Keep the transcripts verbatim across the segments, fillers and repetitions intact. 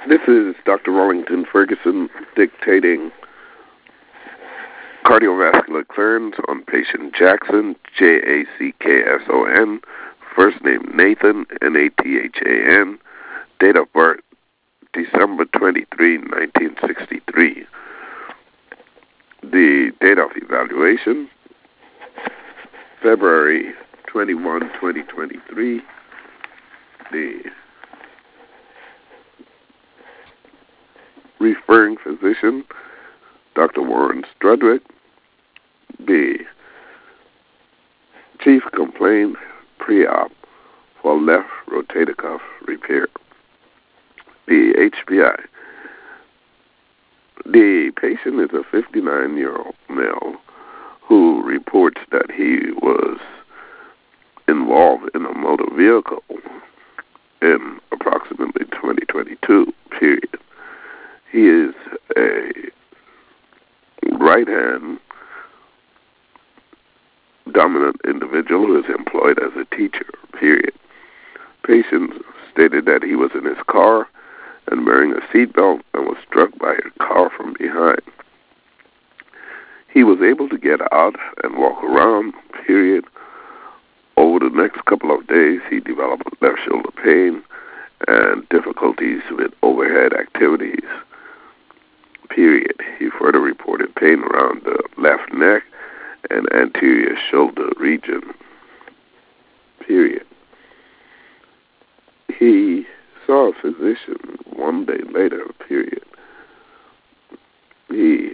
This is Doctor Wellington Ferguson dictating cardiovascular clearance on patient Jackson, J A C K S O N, first name Nathan, N A T H A N, date of birth December twenty-third, nineteen sixty-three. The date of evaluation, February twenty-first, twenty twenty-three. The referring physician, Doctor Warren Strudwick. The chief complaint, pre-op for left rotator cuff repair. The H P I. The patient is a fifty-nine-year-old male who reports that he was involved in a motor vehicle in approximately twenty twenty-two, period. He is a right-hand dominant individual who is employed as a teacher, period. Patient stated that he was in his car and wearing a seatbelt and was struck by a car from behind. He was able to get out and walk around, period. Over the next couple of days, he developed left shoulder pain and difficulties with overhead activities, period. He further reported pain around the left neck and anterior shoulder region, period. He saw a physician one day later, period. He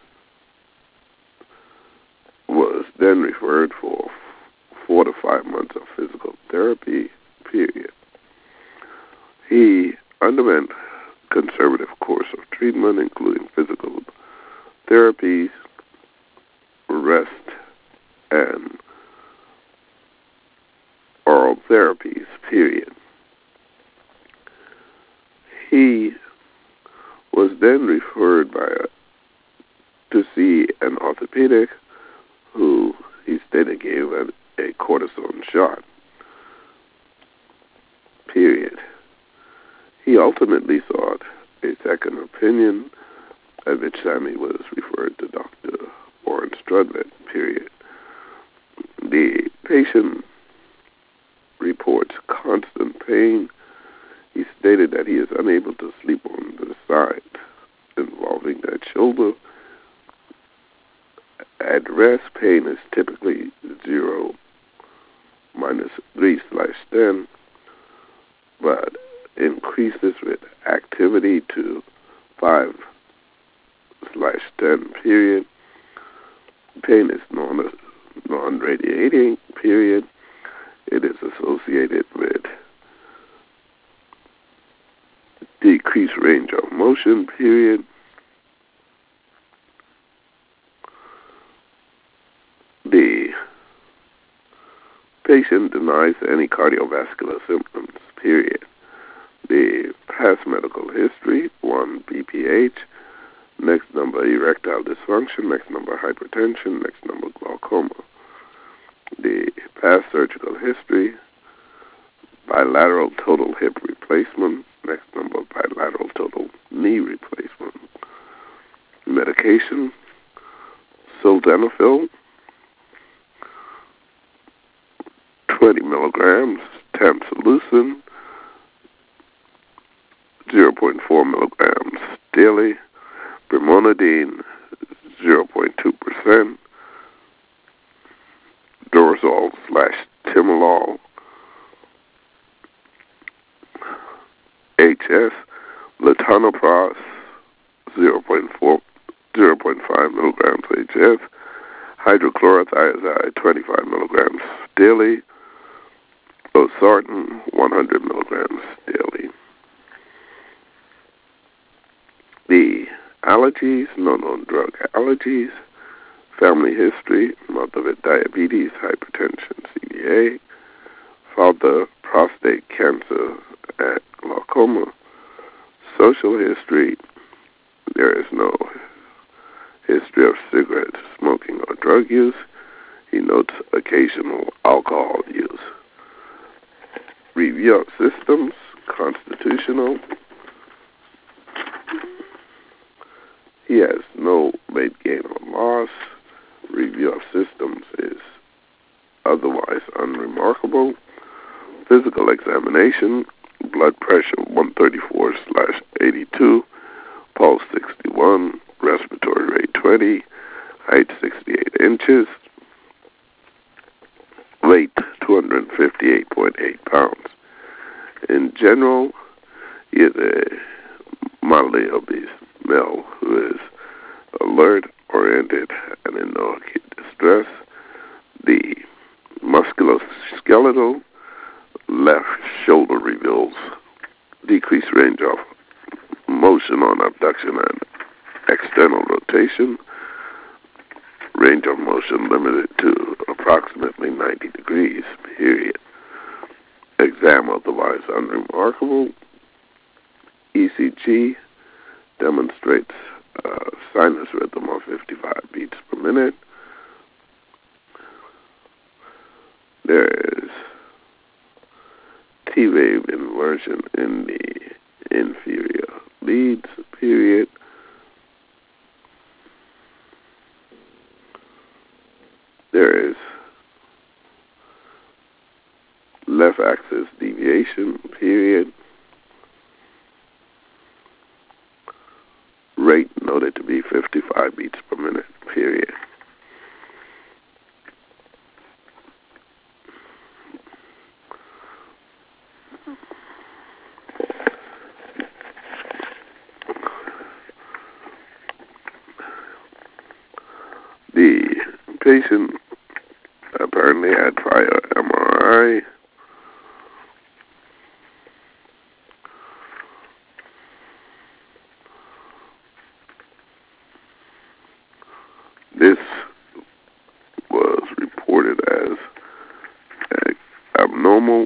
was then referred for four to five months of physical therapy, period. He underwent conservative course of treatment, including physical therapies, rest, and oral therapies, period. He was then referred by a, to see an orthopedic who he stated gave a, a cortisone shot, period. He ultimately sought a second opinion, at which time he was referred to Doctor Warren Strudwick, period. The patient reports constant pain. He stated that he is unable to sleep on the side involving that shoulder. At rest, pain is typically zero minus three slash ten, but increases with activity to five slash ten, period. Pain is non non-radiating, period. It is associated with decreased range of motion, period. The patient denies any cardiovascular symptoms, period. The past medical history, one B P H, next number erectile dysfunction, next number hypertension, next number glaucoma. The past surgical history, bilateral total hip replacement, next number bilateral total knee replacement. Medication, sildenafil, twenty milligrams, tamsulosin, zero point four milligrams daily, brimonidine, zero point two percent, Dorsol slash Timolol, H S, latanoprost, zero point four, zero point five milligrams H S, hydrochlorothiazide, twenty-five milligrams daily, losartan, one hundred milligrams daily. The allergies, no known drug allergies, family history, mother with diabetes, hypertension, C V A, father, prostate cancer, and glaucoma. Social history, there is no history of cigarette smoking or drug use. He notes occasional alcohol use. Review of systems, constitutional, He has no weight gain or loss. Review of systems is otherwise unremarkable. Physical examination, blood pressure one thirty-four slash eighty-two, pulse sixty-one, respiratory rate twenty, height sixty-eight inches, weight two hundred fifty-eight point eight pounds. In general, he is a mildly obese male who is alert, oriented, and in no acute distress. The musculoskeletal left shoulder reveals decreased range of motion on abduction and external rotation. Range of motion limited to approximately ninety degrees, period. Exam otherwise unremarkable. E C G demonstrates uh, sinus rhythm of fifty-five beats per minute. There is T-wave inversion in the inferior leads, period. There is left axis deviation, period. Rate noted to be fifty-five beats per minute, period. The patient apparently had prior M R I. This was reported as abnormal.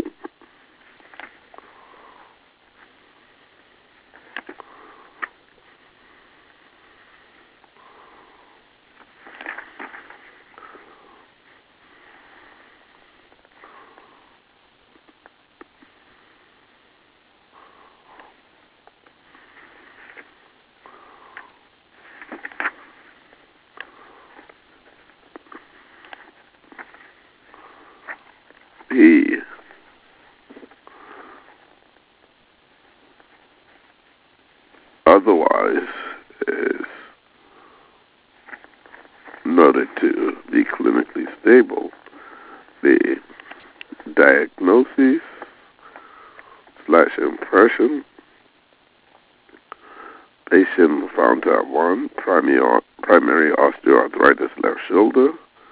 He otherwise is noted to be clinically stable. The diagnosis slash impression: patient found to have one, primary, primary osteoarthritis left shoulder.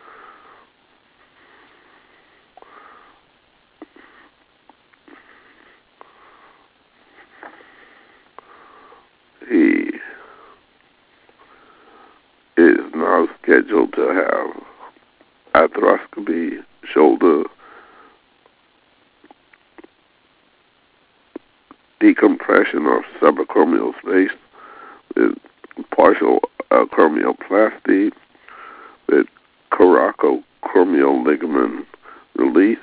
He is now scheduled to have arthroscopy, shoulder decompression of subacromial space with partial acromioplasty with coracoacromial ligament release.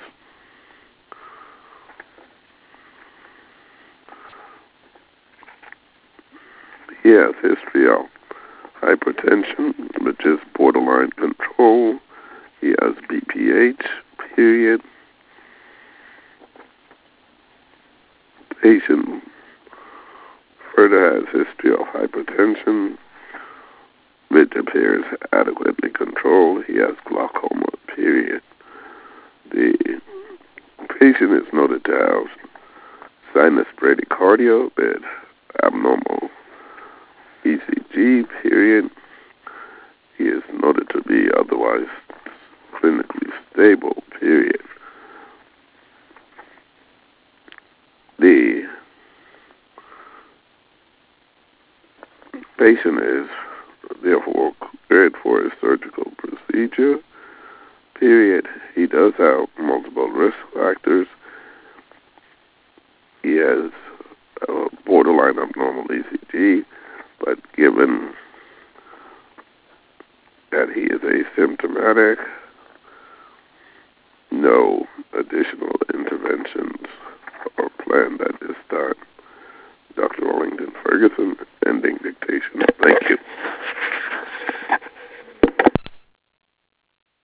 He has history of hypertension, which is borderline control. He has B P H, period. Patient further has history of hypertension, which appears adequately controlled. He has glaucoma, period. The patient is noted to have sinus bradycardia with abnormal E C G, period. He is noted to be otherwise clinically stable, period. The patient is therefore cleared for a surgical procedure, period. He does have multiple risk factors. He has a borderline abnormal E C G, but given that he is asymptomatic, no additional interventions are planned at this time. Doctor Wellington Ferguson, ending dictation. Thank you.